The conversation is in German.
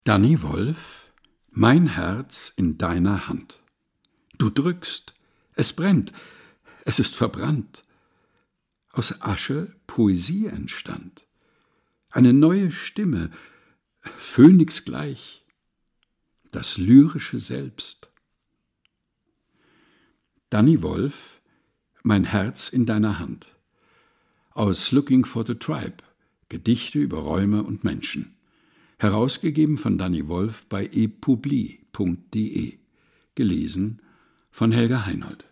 Danny Wolf, mein Herz in deiner Hand. Du drückst, es brennt, es ist verbrannt. Aus Asche Poesie entstand. Eine neue Stimme, Phönix gleich, das lyrische Selbst. Danny Wolf, mein Herz in deiner Hand. Aus Looking for the Tribe, Gedichte über Räume und Menschen. Herausgegeben von Danny Wolf bei epubli.de. Gelesen von Helga Heinold.